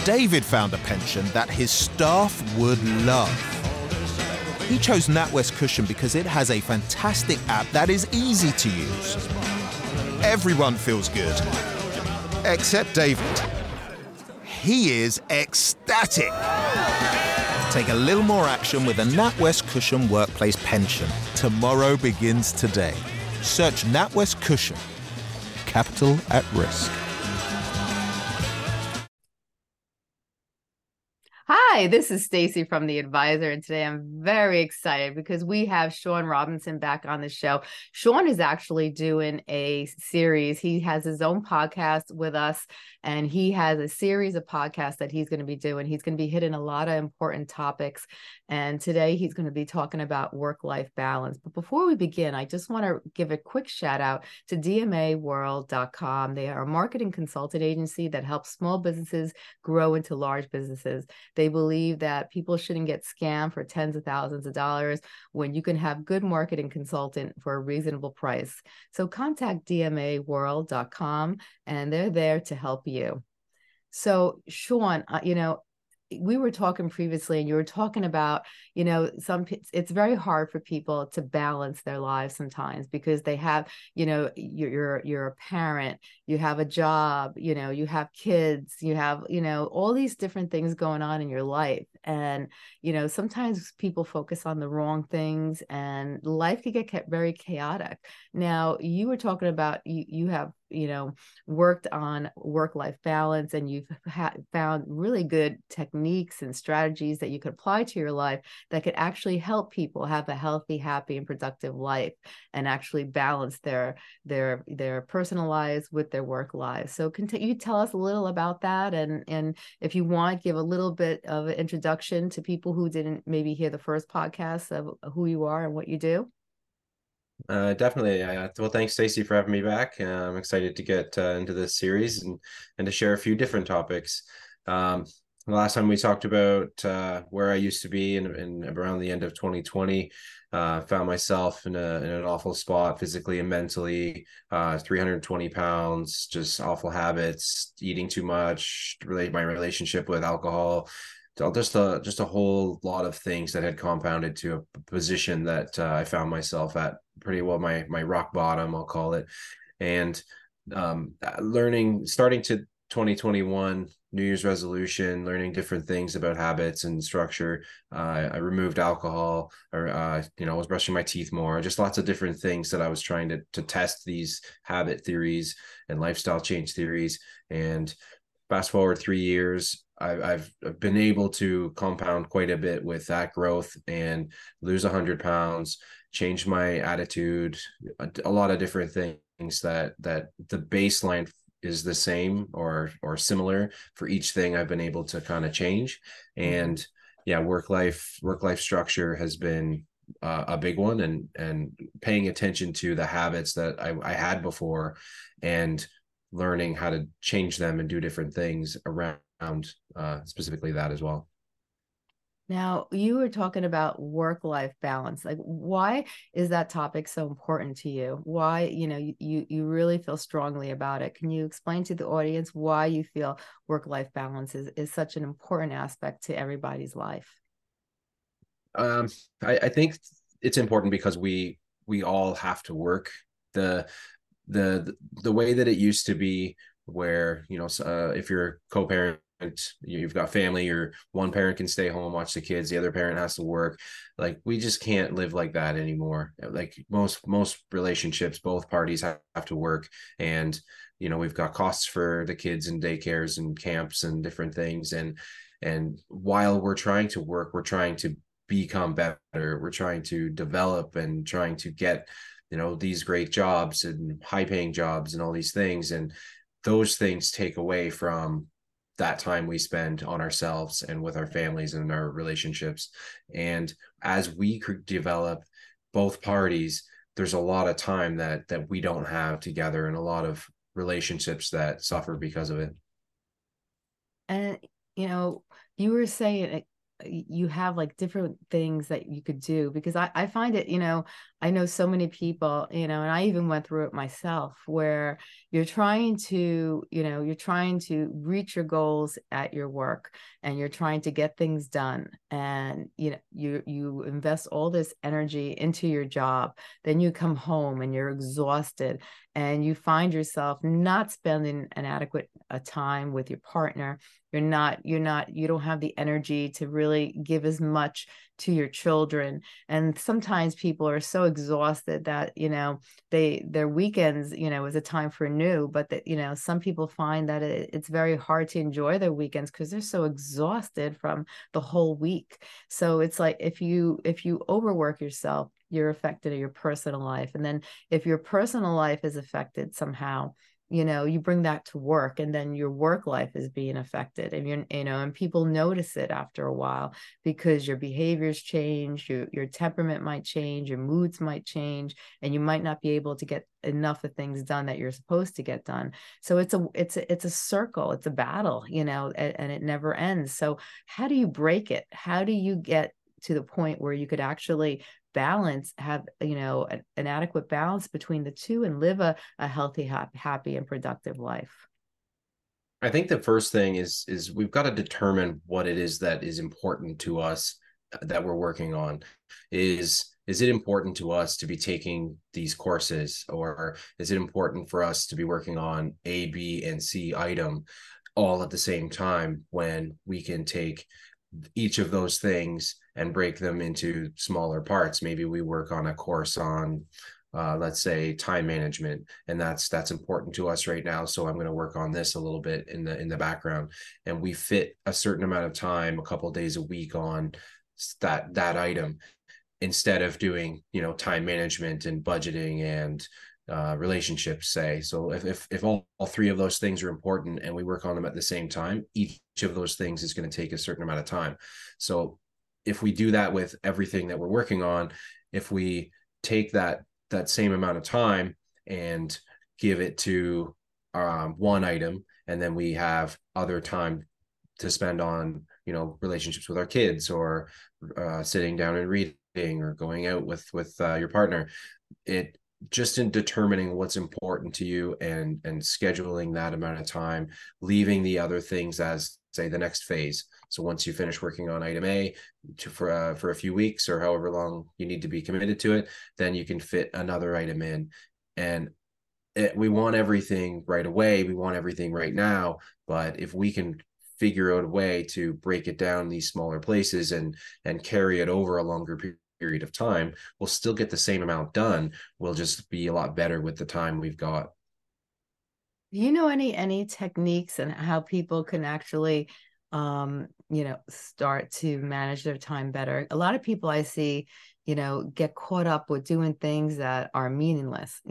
David found a pension that his staff would love. He chose NatWest Cushion because it has a fantastic app that is easy to use. Everyone feels good, except David. He is ecstatic. Take a little more action with a NatWest Cushion workplace pension. Tomorrow begins today. Search NatWest Cushion. Capital at risk. Hi, this is Stacy from The Advisor, and today I'm very excited because we have Sean Robinson back on the show. Sean is actually doing a series. He has his own podcast with us, and he has a series of podcasts that he's going to be doing. He's going to be hitting a lot of important topics, and today he's going to be talking about work-life balance. But before we begin, I just want to give a quick shout out to DMAworld.com. They are a marketing consultant agency that helps small businesses grow into large businesses. They believe that people shouldn't get scammed for tens of thousands of dollars when you can have good marketing consultant for a reasonable price. So contact DMAworld.com and they're there to help you. So Sean, we were talking previously and you were talking about, it's very hard for people to balance their lives sometimes because they have, you're a parent, you have a job, you have kids, you have, all these different things going on in your life. And, sometimes people focus on the wrong things and life can get very chaotic. Now, you were talking about, you have, worked on work-life balance and you've found really good techniques and strategies that you could apply to your life that could actually help people have a healthy, happy, and productive life and actually balance their personal lives with their work lives. So can you tell us a little about that? And if you want, give a little bit of an introduction to people who didn't maybe hear the first podcast of who you are and what you do. Definitely. Well, thanks, Stacey, for having me back. I'm excited to get into this series and to share a few different topics. The last time we talked about where I used to be in around the end of 2020, found myself in an awful spot physically and mentally, 320 pounds, just awful habits, eating too much, my relationship with alcohol. Just a whole lot of things that had compounded to a position that I found myself at pretty well my rock bottom, I'll call it. And starting to 2021 New Year's resolution, learning different things about habits and structure. I removed alcohol, or I was brushing my teeth more. Just lots of different things that I was trying to test these habit theories and lifestyle change theories. And fast forward 3 years, I've been able to compound quite a bit with that growth and lose 100 pounds, change my attitude, a lot of different things that the baseline is the same or similar for each thing I've been able to kind of change. And yeah, work life structure has been a big one, and paying attention to the habits that I had before and learning how to change them and do different things around specifically that as well. Now, you were talking about work-life balance. Like, why is that topic so important to you? Why, you really feel strongly about it. Can you explain to the audience why you feel work-life balance is such an important aspect to everybody's life? I think it's important because we all have to work. The way that it used to be, where if you're a co-parent, you've got family, your one parent can stay home, watch the kids, the other parent has to work. Like, we just can't live like that anymore. Like most relationships, both parties have to work, and we've got costs for the kids and daycares and camps and different things, and while we're trying to work, we're trying to become better, we're trying to develop and trying to get these great jobs and high paying jobs and all these things, and those things take away from that time we spend on ourselves and with our families and our relationships. And as we develop, both parties, there's a lot of time that we don't have together, and a lot of relationships that suffer because of it. And you were saying you have like different things that you could do, because I find it, I know so many people, and I even went through it myself, where you're trying to, you're trying to reach your goals at your work, and you're trying to get things done, and you invest all this energy into your job. Then you come home and you're exhausted, and you find yourself not spending an adequate time with your partner. You don't have the energy to really give as much to your children. And sometimes people are so exhausted that, their weekends, is a time for new, but that, some people find that it's very hard to enjoy their weekends because they're so exhausted from the whole week. So it's like, if you overwork yourself, you're affected in your personal life. And then if your personal life is affected somehow, you bring that to work, and then your work life is being affected, and and people notice it after a while, because your behaviors change, your temperament might change, your moods might change, and you might not be able to get enough of things done that you're supposed to get done. So it's a circle, it's a battle, and it never ends. So how do you break it? How do you get to the point where you could actually have an adequate balance between the two, and live a healthy, happy and productive life? I think the first thing is we've got to determine what it is that is important to us, that we're working on. Is it important to us to be taking these courses, or is it important for us to be working on A, B, and C item all at the same time, when we can take each of those things and break them into smaller parts? Maybe we work on a course on let's say time management, and that's important to us right now, so I'm going to work on this a little bit in the background, and we fit a certain amount of time, a couple of days a week, on that item, instead of doing time management and budgeting and relationships, say. So if all three of those things are important and we work on them at the same time, each of those things is going to take a certain amount of time. So if we do that with everything that we're working on, if we take that same amount of time and give it to one item, and then we have other time to spend on relationships with our kids, or sitting down and reading, or going out with your partner, it just in determining what's important to you, and scheduling that amount of time, leaving the other things as, say, the next phase. So once you finish working on item A for a few weeks, or however long you need to be committed to it, then you can fit another item in. And we want everything right away. We want everything right now. But if we can figure out a way to break it down these smaller places, and carry it over a longer period of time, we'll still get the same amount done. We'll just be a lot better with the time we've got. Do you know any techniques and how people can actually start to manage their time better? A lot of people I see get caught up with doing things that are meaningless,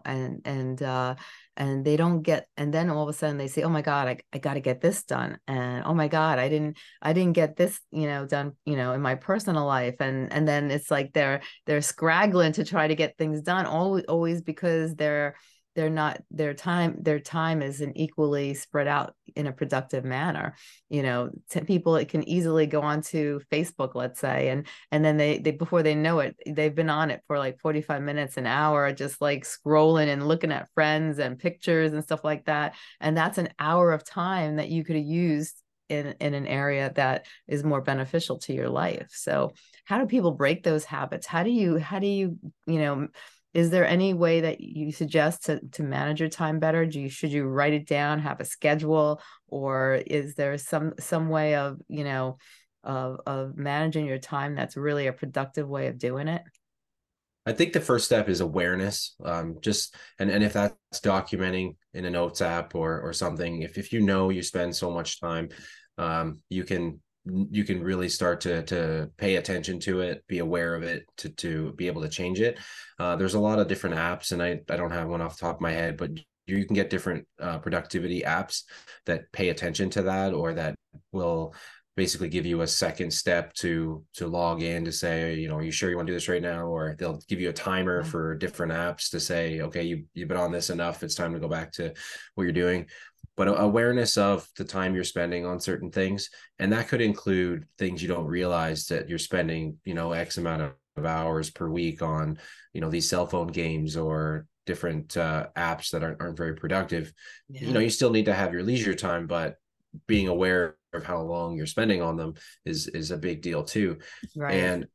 and they don't get, and then all of a sudden they say, oh my God, I got to get this done. And oh my God, I didn't get this, done, in my personal life. And then it's like they're scraggling to try to get things done, always because they're not, their time isn't equally spread out in a productive manner. People, it can easily go onto Facebook, let's say, and then they before they know it, they've been on it for like 45 minutes, an hour, just like scrolling and looking at friends and pictures and stuff like that. And that's an hour of time that you could have used in an area that is more beneficial to your life. So how do people break those habits? How do you is there any way that you suggest to manage your time better? Should you write it down, have a schedule, or is there some way of of managing your time that's really a productive way of doing it? I think the first step is awareness. Just and if that's documenting in a notes app or something, if you spend so much time, you can really start to pay attention to it, be aware of it, to be able to change it. There's a lot of different apps, and I don't have one off the top of my head, but you can get different productivity apps that pay attention to that, or that will basically give you a second step to log in, to say, are you sure you want to do this right now? Or they'll give you a timer for different apps to say, okay, you've been on this enough, it's time to go back to what you're doing. but awareness of the time you're spending on certain things. And that could include things you don't realize, that you're spending, X amount of hours per week on, these cell phone games or different apps that aren't very productive. Yeah. You still need to have your leisure time, but being aware of how long you're spending on them is a big deal too. Right. And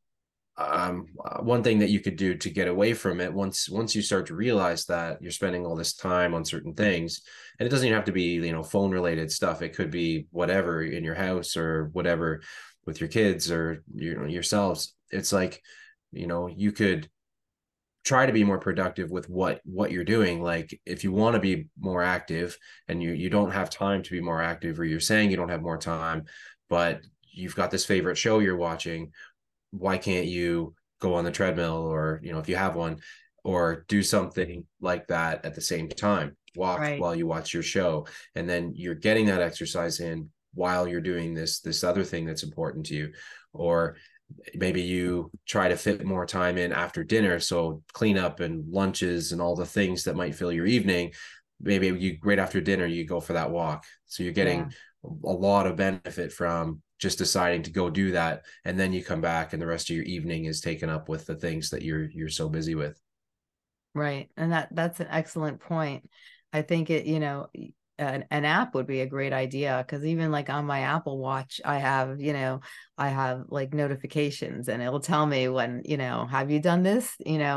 one thing that you could do to get away from it, once you start to realize that you're spending all this time on certain things, and it doesn't even have to be phone related stuff, it could be whatever in your house or whatever with your kids or yourselves. It's like, you could try to be more productive with what you're doing. Like if you want to be more active and you don't have time to be more active, or you're saying you don't have more time, but you've got this favorite show you're watching, why can't you go on the treadmill, or if you have one, or do something like that at the same time, walk while you watch your show, and then you're getting that exercise in while you're doing this other thing that's important to you. Or maybe you try to fit more time in after dinner, so cleanup and lunches and all the things that might fill your evening, maybe you right after dinner you go for that walk, so you're getting a lot of benefit from just deciding to go do that, and then you come back and the rest of your evening is taken up with the things that you're so busy with. Right. And that's an excellent point. I think an app would be a great idea, because even like on my Apple Watch, I have like notifications, and it will tell me when, have you done this,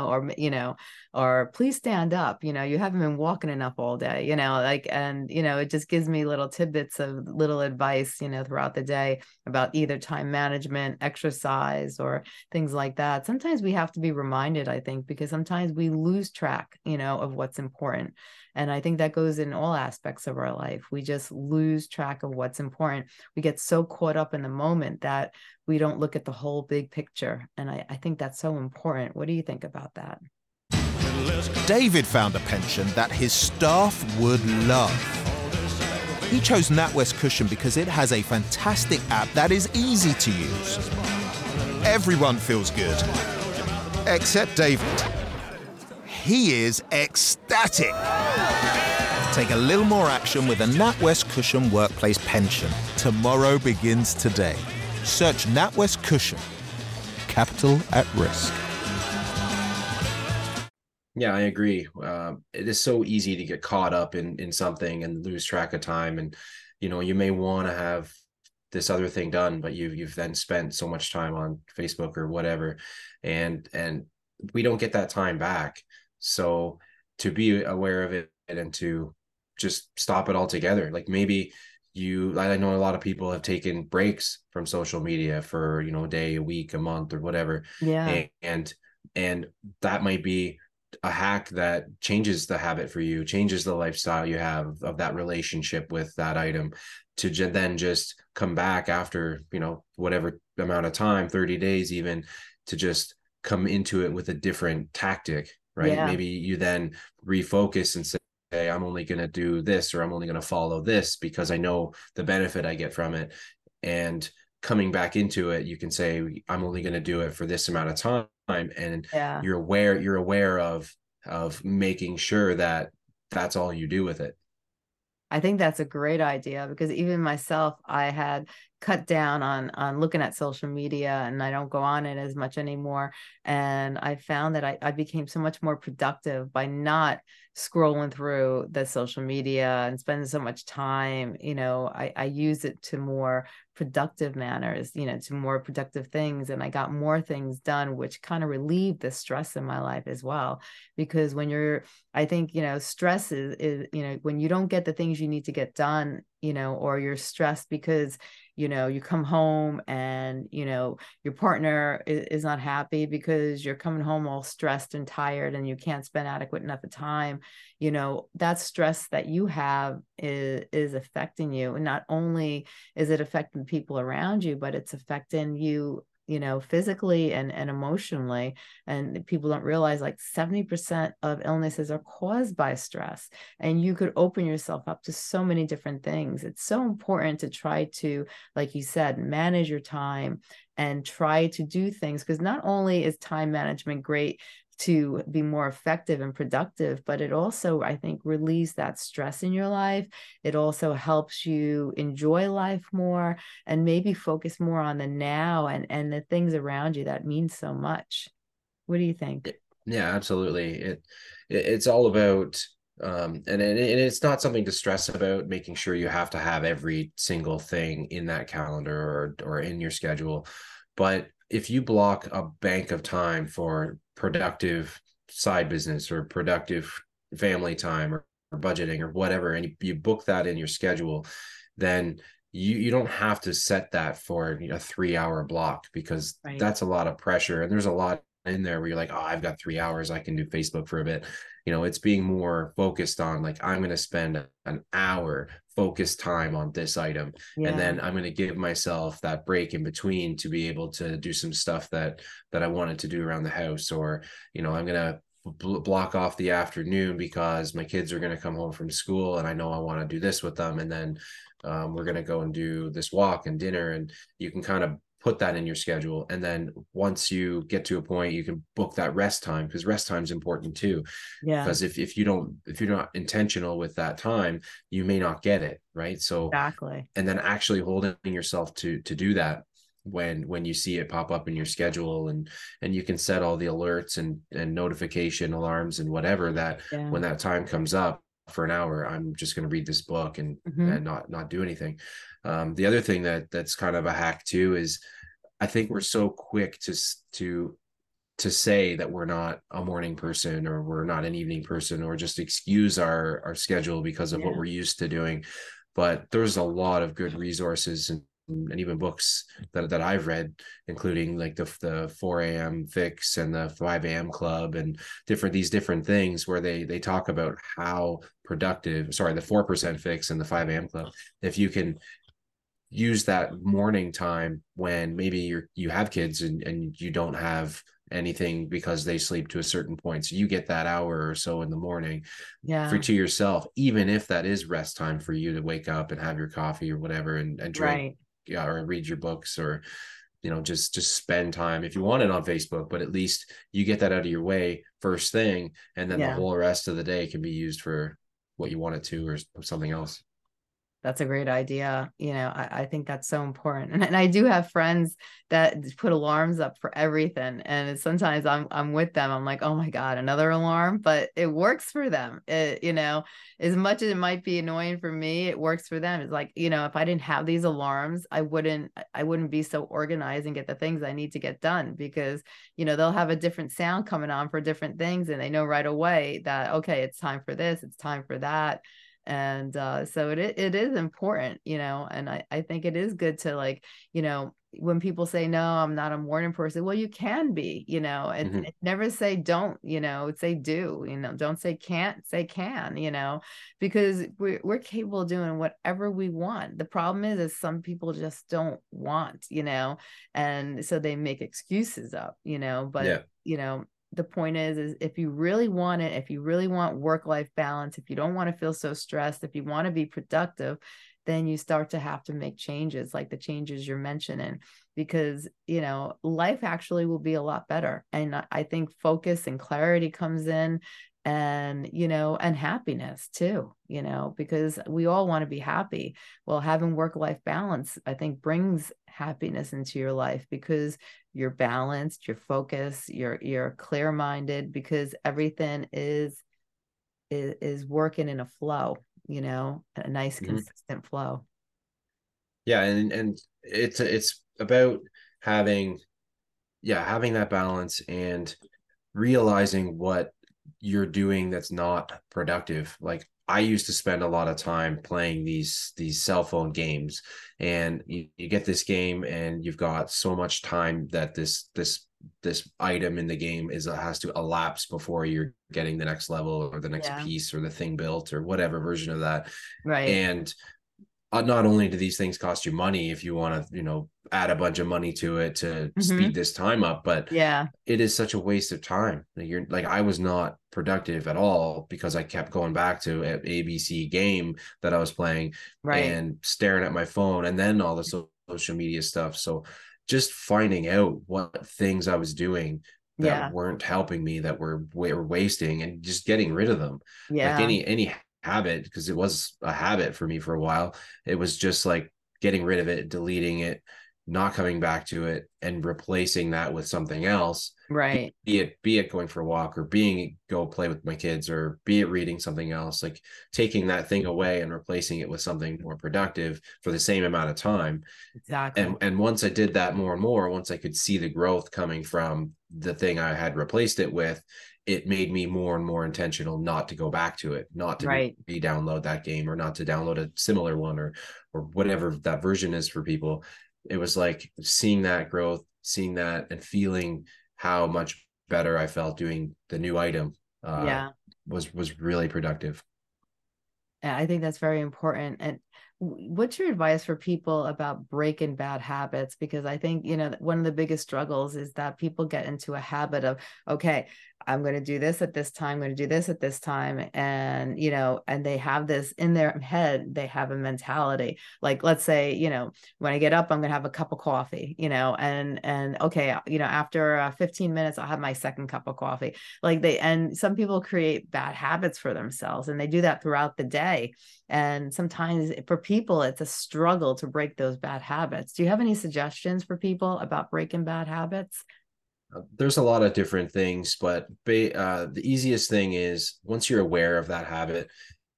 or please stand up, you haven't been walking enough all day, and it just gives me little tidbits of little advice, throughout the day about either time management, exercise, or things like that. Sometimes we have to be reminded, I think, because sometimes we lose track, of what's important. And I think that goes in all aspects of our life. We just lose track of what's important. We get so caught up in the moment that we don't look at the whole big picture. And I think that's so important. What do you think about that? David found a pension that his staff would love. He chose NatWest Cushion because it has a fantastic app that is easy to use. Everyone feels good, except David. He is ecstatic. Take a little more action with a NatWest Cushion Workplace Pension. Tomorrow begins today. Search NatWest Cushion. Capital at risk. Yeah, I agree. It is so easy to get caught up in something and lose track of time. And, you may want to have this other thing done, but you've then spent so much time on Facebook or whatever. And we don't get that time back. So to be aware of it and to just stop it altogether. Like maybe I know a lot of people have taken breaks from social media for, a day, a week, a month, or whatever. Yeah. And that might be a hack that changes the habit for you, changes the lifestyle you have of that relationship with that item, to then just come back after, whatever amount of time, 30 days even, to just come into it with a different tactic. Right. Yeah. Maybe you then refocus and say, I'm only going to do this, or I'm only going to follow this because I know the benefit I get from it. And coming back into it, you can say, I'm only going to do it for this amount of time. And you're aware of making sure that that's all you do with it. I think that's a great idea, because even myself, I had cut down on looking at social media, and I don't go on it as much anymore. And I found that I became so much more productive by not scrolling through the social media and spending so much time. I use it to more productive manners, to more productive things. And I got more things done, which kind of relieved the stress in my life as well. Because when I think, stress is, when you don't get the things you need to get done, or you're stressed because, you come home and, your partner is not happy because you're coming home all stressed and tired and you can't spend adequate enough of time, that stress that you have is affecting you. And not only is it affecting people around you, but it's affecting you, physically and emotionally. And people don't realize like 70% of illnesses are caused by stress, and you could open yourself up to so many different things. It's so important to try to, like you said, manage your time and try to do things, because not only is time management great to be more effective and productive, but it also, I think, relieves that stress in your life. It also helps you enjoy life more and maybe focus more on the now and the things around you that mean so much. What do you think? Yeah, absolutely. It's all about and it's not something to stress about, making sure you have to have every single thing in that calendar or in your schedule. But if you block a bank of time for productive side business or productive family time or budgeting or whatever, and you book that in your schedule, then you don't have to set that for a 3 hour block, because Right. that's a lot of pressure. And there's a lot in there where you're like, oh, I've got 3 hours, I can do Facebook for a bit. It's being more focused on like, I'm going to spend an hour focused time on this item. Yeah. And then I'm going to give myself that break in between to be able to do some stuff that I wanted to do around the house. Or, I'm going to block off the afternoon because my kids are going to come home from school and I know I want to do this with them. And then we're going to go and do this walk and dinner. And you can kind of put that in your schedule. And then once you get to a point, you can book that rest time, because rest time is important too. Yeah. Because if you're not intentional with that time, you may not get it. Right. So exactly. And then actually holding yourself to do that when you see it pop up in your schedule, and you can set all the alerts and notification alarms and whatever, that when that time comes up for an hour, I'm just going to read this book and not do anything. The other thing that's kind of a hack too is, I think we're so quick to say that we're not a morning person or we're not an evening person, or just excuse our schedule because of what we're used to doing. But there's a lot of good resources and even books that I've read, including like the 4 a.m. fix and the 5 a.m. club and these different things where they talk about how productive, the 4% fix and the 5 a.m. club. If you can use that morning time when maybe you have kids and you don't have anything because they sleep to a certain point, so you get that hour or so in the morning to yourself, even if that is rest time for you to wake up and have your coffee or whatever and drink or read your books, or just spend time if you want it on Facebook, but at least you get that out of your way first thing, and then the whole rest of the day can be used for what you want it to, or something else. That's a great idea. I think that's so important. And I do have friends that put alarms up for everything. And sometimes I'm with them. I'm like, oh my God, another alarm, but it works for them. As much as it might be annoying for me, it works for them. It's like, if I didn't have these alarms, I wouldn't be so organized and get the things I need to get done, because, they'll have a different sound coming on for different things. And they know right away that, okay, it's time for this, it's time for that. And so it is important, and I think it is good to, like, when people say, no, I'm not a morning person, well, you can be, and never say don't, say do, don't say can't, say can, because we're capable of doing whatever we want. The problem is some people just don't want, and so they make excuses up, but the point is if you really want it, if you really want work-life balance, if you don't want to feel so stressed, if you want to be productive, then you start to have to make changes, like the changes you're mentioning, because, life actually will be a lot better. And I think focus and clarity comes in, and, and happiness too, because we all want to be happy. Well, having work-life balance, I think, brings happiness into your life, because you're balanced, you're focused, you're clear-minded, because everything is working in a flow, a nice consistent flow. Yeah. And it's about having that balance and realizing what you're doing that's not productive. Like, I used to spend a lot of time playing these cell phone games, and you get this game and you've got so much time that this item in the game has to elapse before you're getting the next level or the next piece or the thing built or whatever version of that. Right. And not only do these things cost you money if you want to, add a bunch of money to it to speed this time up, but it is such a waste of time. I was not productive at all because I kept going back to an ABC game that I was playing and staring at my phone, and then all the social media stuff. So just finding out what things I was doing Yeah. weren't helping me, that were wasting, and just getting rid of them. Like Yeah. any habit, because it was a habit for me for a while. It was just like getting rid of it, deleting it, not coming back to it, and replacing that with something else. Right. Be it going for a walk, or go play with my kids, or be it reading something else, like taking that thing away and replacing it with something more productive for the same amount of time. Exactly. And once I did that more and more, once I could see the growth coming from the thing I had replaced it with, it made me more and more intentional not to go back to it, not to Right. re-download that game, or not to download a similar one, or whatever that version is for people. It was like seeing that growth, seeing that, and feeling how much better I felt doing the new item Yeah. was really productive. And I think that's very important. And what's your advice for people about breaking bad habits? Because I think, one of the biggest struggles is that people get into a habit of, okay, I'm going to do this at this time, I'm going to do this at this time. And, and they have this in their head, they have a mentality. Like, let's say, when I get up, I'm going to have a cup of coffee, and okay, after 15 minutes, I'll have my second cup of coffee. And some people create bad habits for themselves, and they do that throughout the day. And sometimes for people, it's a struggle to break those bad habits. Do you have any suggestions for people about breaking bad habits? There's a lot of different things, but the easiest thing is, once you're aware of that habit,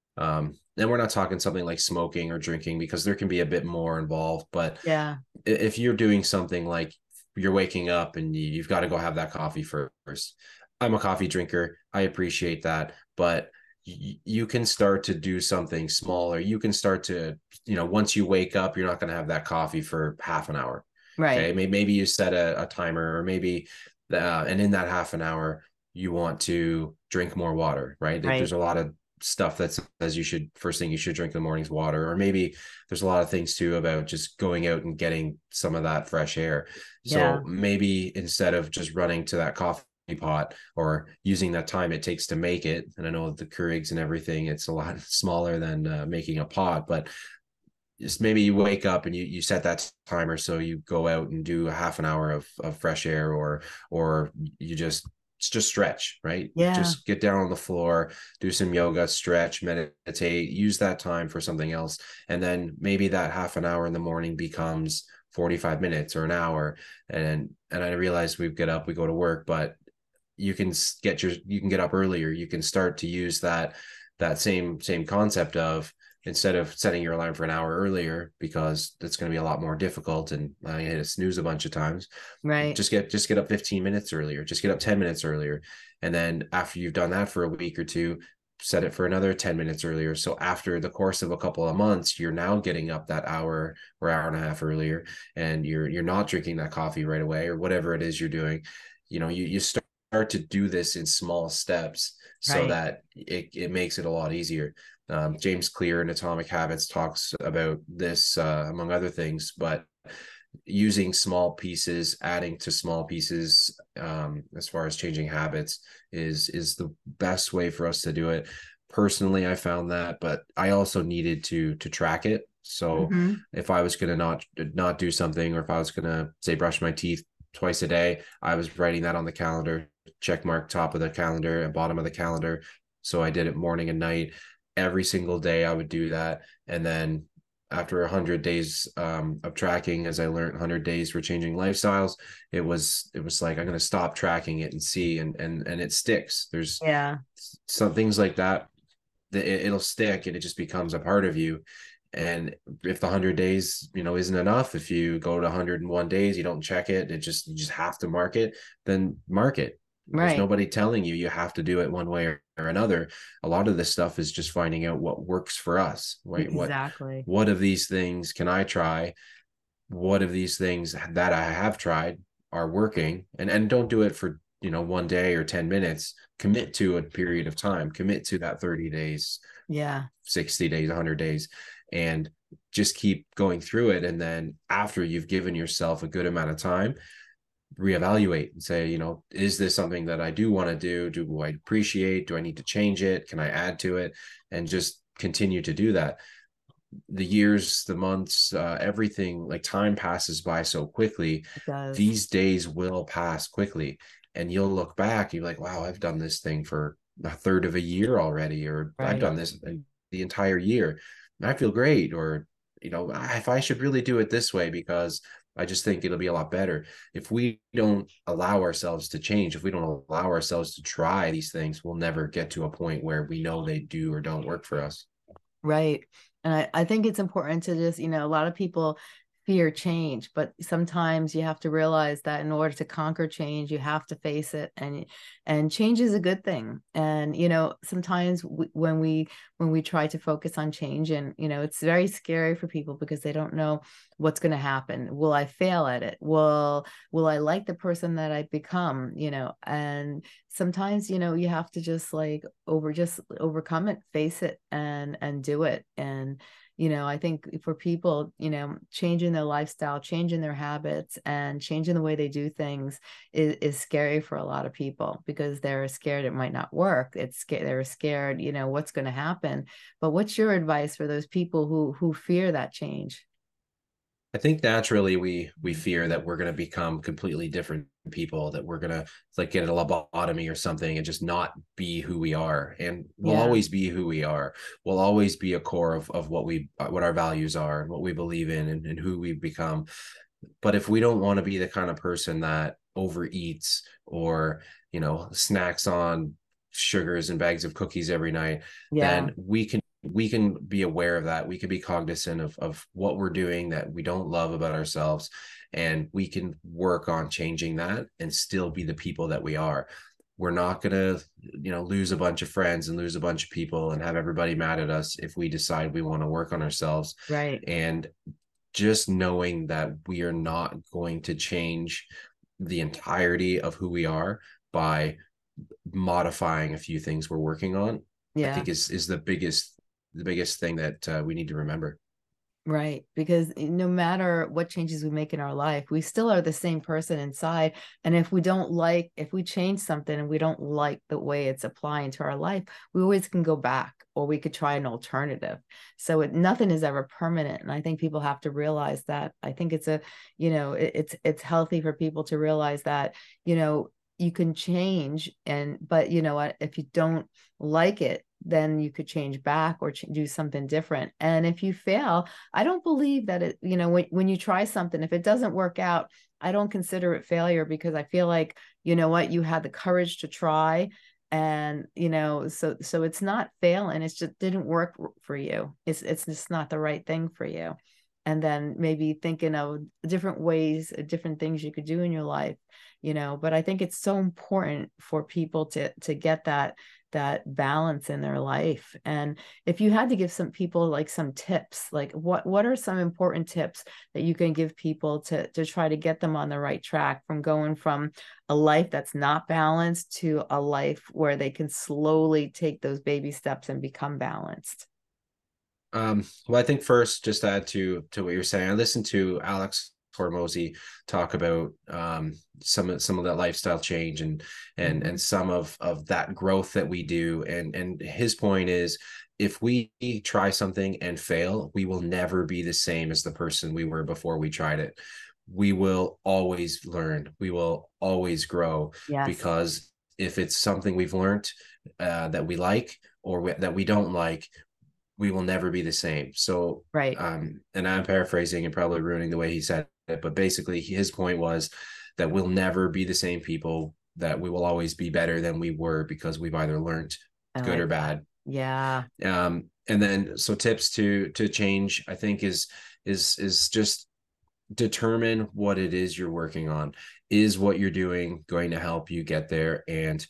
and we're not talking something like smoking or drinking, because there can be a bit more involved. But Yeah. if you're doing something like you're waking up and you've got to go have that coffee first. I'm a coffee drinker. I appreciate that. But you can start to do something smaller. You can start to, once you wake up, you're not going to have that coffee for half an hour. Right. Okay. Maybe you set a timer, or maybe, and in that half an hour, you want to drink more water, right? Right. There's a lot of stuff that says first thing you should drink in the morning is water. Or maybe there's a lot of things too about just going out and getting some of that fresh air. Yeah. So maybe instead of just running to that coffee pot, or using that time it takes to make it, and I know the Keurigs and everything, it's a lot smaller than making a pot, but just maybe you wake up and you set that timer, so you go out and do a half an hour of fresh air, or you just stretch, right? Yeah. Just get down on the floor, do some yoga, stretch, meditate, use that time for something else. And then maybe that half an hour in the morning becomes 45 minutes or an hour. And I realize we go to work, but you can get up earlier. You can start to use that same concept of, instead of setting your alarm for an hour earlier, because it's going to be a lot more difficult, and I hit a snooze a bunch of times. Right. Just get up 15 minutes earlier, just get up 10 minutes earlier. And then after you've done that for a week or two, set it for another 10 minutes earlier. So after the course of a couple of months, you're now getting up that hour or hour and a half earlier, and you're not drinking that coffee right away, or whatever it is you're doing. You start to do this in small steps, so Right. that it makes it a lot easier. James Clear in Atomic Habits talks about this, among other things, but using small pieces, adding to small pieces, as far as changing habits, is the best way for us to do it. Personally, I found that, but I also needed to track it. So Mm-hmm. if I was going to not do something, or if I was going to say brush my teeth twice a day, I was writing that on the calendar, check mark top of the calendar and bottom of the calendar. So I did it morning and night. Every single day I would do that. And then after 100 days of tracking, as I learned 100 days for changing lifestyles, it was like, I'm going to stop tracking it and see, and it sticks. There's some things like that it'll stick, and it just becomes a part of you. And if the 100 days, isn't enough, if you go to 101 days, you don't check it, you just have to mark it, then mark it. There's nobody telling you have to do it one way or another. A lot of this stuff is just finding out what works for us, right? Exactly. What of these things can I try? What of these things that I have tried are working? And don't do it for, one day or 10 minutes. Commit to a period of time, commit to that 30 days, 60 days, 100 days, and just keep going through it. And then after you've given yourself a good amount of time, reevaluate and say, is this something that I do want to do? Do I appreciate? Do I need to change it? Can I add to it? And just continue to do that. The years, the months, everything, like, time passes by so quickly. It does. These days will pass quickly. and you'll look back, you're like, wow, I've done this thing for a third of a year already, or I've Right. done this the entire year. I feel great. Or, if I should really do it this way, because I just think it'll be a lot better. If we don't allow ourselves to change, if we don't allow ourselves to try these things, we'll never get to a point where we know they do or don't work for us. Right. And I think it's important to just, a lot of people fear change, but sometimes you have to realize that in order to conquer change, you have to face it, and change is a good thing. And sometimes when we try to focus on change, and it's very scary for people because they don't know what's going to happen. Will I fail at it? Will I like the person that I become? And sometimes you have to just overcome it, face it, and do it. And I think for people, changing their lifestyle, changing their habits, and changing the way they do things is scary for a lot of people because they're scared it might not work. They're scared, what's going to happen. But what's your advice for those people who fear that change? I think naturally we fear that we're going to become completely different people, that we're going to like get a lobotomy or something and just not be who we are. And we'll Yeah. always be who we are. We'll always be a core of what our values are and what we believe in, and who we become. But if we don't want to be the kind of person that overeats, or snacks on sugars and bags of cookies every night, Yeah. then we can be aware of that. We can be cognizant of what we're doing that we don't love about ourselves, and we can work on changing that and still be the people that we are. We're not going to lose a bunch of friends and lose a bunch of people and have everybody mad at us if we decide we want to work on ourselves. Right. And just knowing that we are not going to change the entirety of who we are by modifying a few things we're working on, I Yeah. think is the biggest thing that we need to remember. Right. Because no matter what changes we make in our life, we still are the same person inside. And if we change something and we don't like the way it's applying to our life, we always can go back, or we could try an alternative. So nothing is ever permanent. And I think people have to realize that. I think it's healthy for people to realize that, you can change, but you know what, if you don't like it, then you could change back or do something different. And if you fail, I don't believe that when you try something, if it doesn't work out, I don't consider it failure, because I feel like, you had the courage to try. And, so it's not failing. It's just didn't work for you. It's just not the right thing for you. And then maybe thinking of different ways, different things you could do in your life, but I think it's so important for people to get that balance in their life. And if you had to give some people like some tips, like what are some important tips that you can give people to try to get them on the right track, from going from a life that's not balanced to a life where they can slowly take those baby steps and become balanced? Well, I think first, just to add to what you're saying, I listened to Alex Hormozy talk about some of that lifestyle change and some of that growth that we do. And his point is, if we try something and fail, we will never be the same as the person we were before we tried it. We will always learn. We will always grow, Yes. because if it's something we've learned that we like, or that we don't like, we will never be the same. So, Right. and I'm paraphrasing and probably ruining the way he said it, but basically his point was that we'll never be the same people, that we will always be better than we were, because we've either learned I good like or that. bad. Yeah. And then, so tips to change, I think is just determine what it is you're working on. Is what you're doing going to help you get there?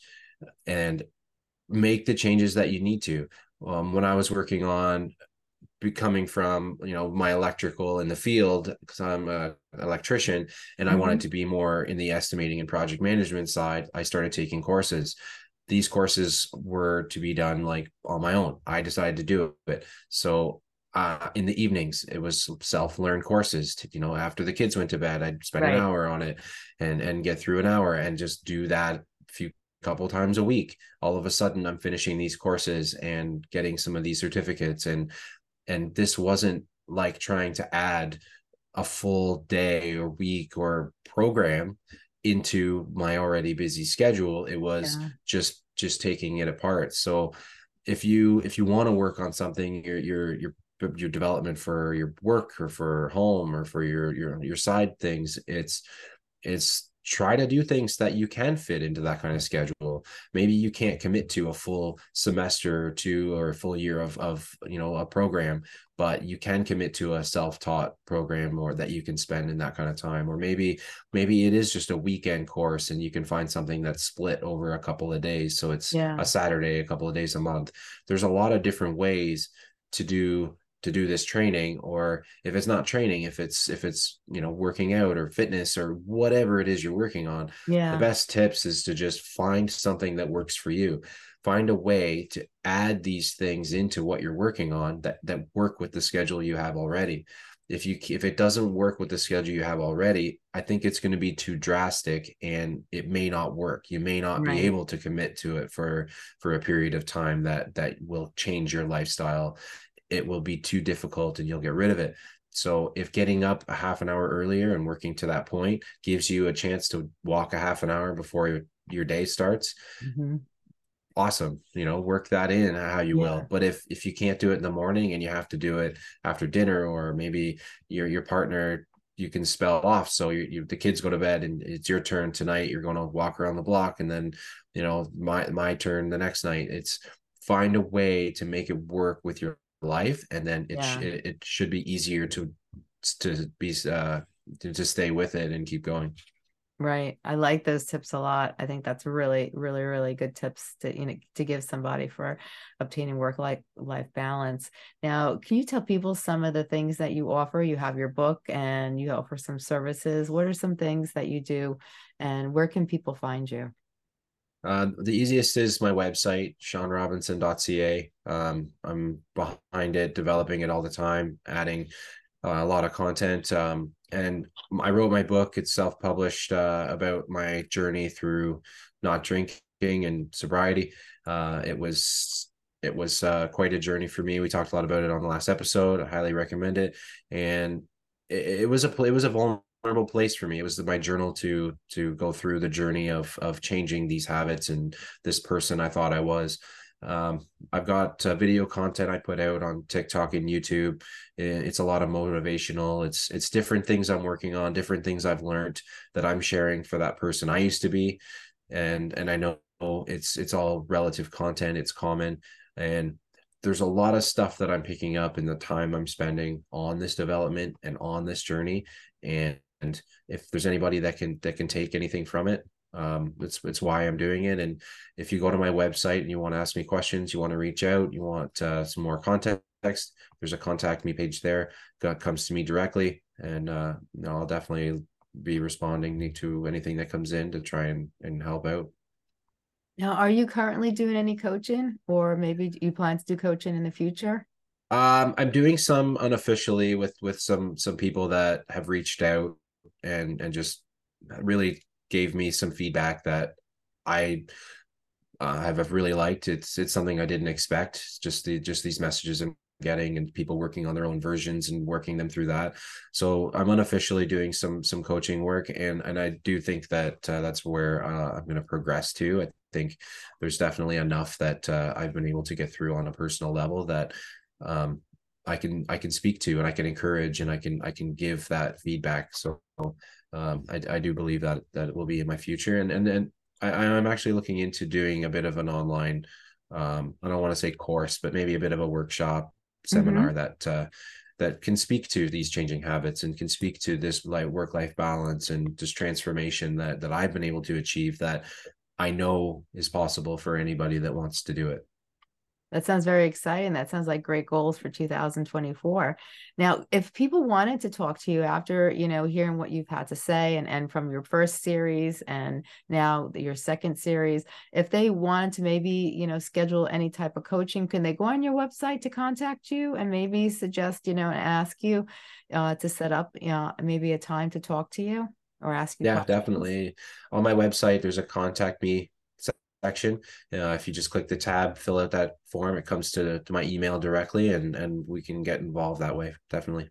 And make the changes that you need to. When I was working on becoming from my electrical in the field, because I'm an electrician, and I wanted Mhm. to be more in the estimating and project management side, I started taking courses. These courses were to be done like on my own. I decided to do it. So in the evenings, it was self-learned courses after the kids went to bed, I'd spend an Right. hour on it and get through an hour and just do that few couple times a week. All of a sudden I'm finishing these courses and getting some of these certificates, and this wasn't like trying to add a full day or week or program. into my already busy schedule. It was Yeah. just taking it apart. So if you want to work on something, your development for your work or for home or for your side things, it's try to do things that you can fit into that kind of schedule. Maybe you can't commit to a full semester or two or a full year of a program, but you can commit to a self-taught program or that you can spend in that kind of time. Or maybe it is just a weekend course and you can find something that's split over a couple of days, so it's Yeah. a Saturday a couple of days a month. There's a lot of different ways to do this training. Or if it's not training, if it's working out or fitness or whatever it is you're working on, the Yeah. best tips is to just find something that works for you. Find a way to add these things into what you're working on that work with the schedule you have already. If it doesn't work with the schedule you have already, I think it's going to be too drastic and it may not work. You may not be Right. able to commit to it for a period of time that will change your lifestyle. It will be too difficult and you'll get rid of it. So if getting up a half an hour earlier and working to that point gives you a chance to walk a half an hour before your day starts, Mm-hmm. awesome. Work that in how you Yeah. will. But if you can't do it in the morning and you have to do it after dinner, or maybe your partner, you can spell off. So the kids go to bed and it's your turn tonight. You're going to walk around the block, and then my turn the next night. It's find a way to make it work with your life, and then Yeah. it should be easier to be to stay with it and keep going. Right. I like those tips a lot. I think that's really, really, really good tips to give somebody for obtaining life balance. Now, can you tell people some of the things that you offer? You have your book and you offer some services. What are some things that you do, and where can people find you? The easiest is my website, seanrobinson.ca. I'm behind it, developing it all the time, adding a lot of content. And I wrote my book. It's self-published, about my journey through not drinking and sobriety. It was quite a journey for me. We talked a lot about it on the last episode. I highly recommend it. And it was a vulnerable place for me. It was my journal to go through the journey of changing these habits and this person I thought I was. I've got video content I put out on TikTok and YouTube. It's a lot of motivational. It's different things I'm working on, different things I've learned that I'm sharing for that person I used to be. And I know it's all relative content. It's common. And there's a lot of stuff that I'm picking up in the time I'm spending on this development and on this journey. And if there's anybody that can take anything from it, it's why I'm doing it. And if you go to my website and you want to ask me questions, you want to reach out, you want some more context, there's a contact me page there that comes to me directly. And I'll definitely be responding to anything that comes in to try and help out. Now, are you currently doing any coaching, or maybe you plan to do coaching in the future? I'm doing some unofficially with some people that have reached out and just really gave me some feedback that I have really liked. It's something I didn't expect. Just these messages I'm getting, and people working on their own versions and working them through that. So I'm unofficially doing some coaching work, and I do think that that's where I'm going to progress to. I think there's definitely enough that I've been able to get through on a personal level that I can speak to, and I can encourage, and I can give that feedback. So I do believe that it will be in my future, and then I'm actually looking into doing a bit of an online, I don't want to say course, but maybe a bit of a workshop seminar that can speak to these changing habits and can speak to this work-life balance and just transformation that I've been able to achieve, that I know is possible for anybody that wants to do it. That sounds very exciting. That sounds like great goals for 2024. Now, if people wanted to talk to you after, hearing what you've had to say and from your first series and now your second series, if they wanted to maybe, schedule any type of coaching, can they go on your website to contact you and maybe suggest, and ask you to set up, maybe a time to talk to you or ask you Yeah, questions? definitely. On my website, there's a contact me section. If you just click the tab, fill out that form, it comes to my email directly, and we can get involved that way. Definitely.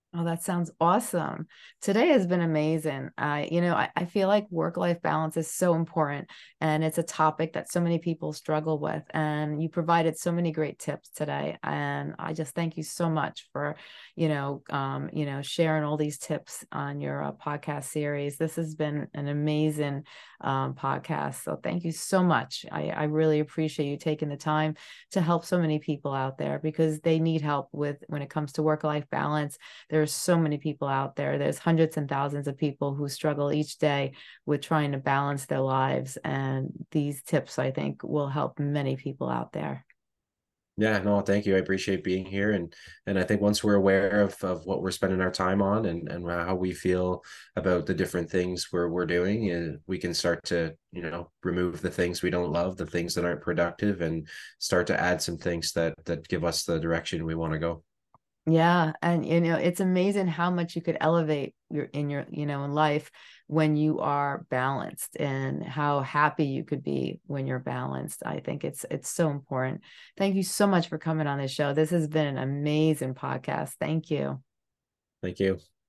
Oh, that sounds awesome. Today has been amazing. I feel like work-life balance is so important, and it's a topic that so many people struggle with. And you provided so many great tips today. And I just thank you so much for, sharing all these tips on your podcast series. This has been an amazing podcast. So thank you so much. I really appreciate you taking the time to help so many people out there, because they need help with when it comes to work-life balance. There's so many people out there. There's hundreds and thousands of people who struggle each day with trying to balance their lives. And these tips, I think, will help many people out there. Yeah, no, thank you. I appreciate being here. And I think once we're aware of what we're spending our time on and how we feel about the different things we're doing, we can start to, remove the things we don't love, the things that aren't productive, and start to add some things that give us the direction we want to go. Yeah. And, it's amazing how much you could elevate in life when you are balanced, and how happy you could be when you're balanced. I think it's so important. Thank you so much for coming on this show. This has been an amazing podcast. Thank you. Thank you.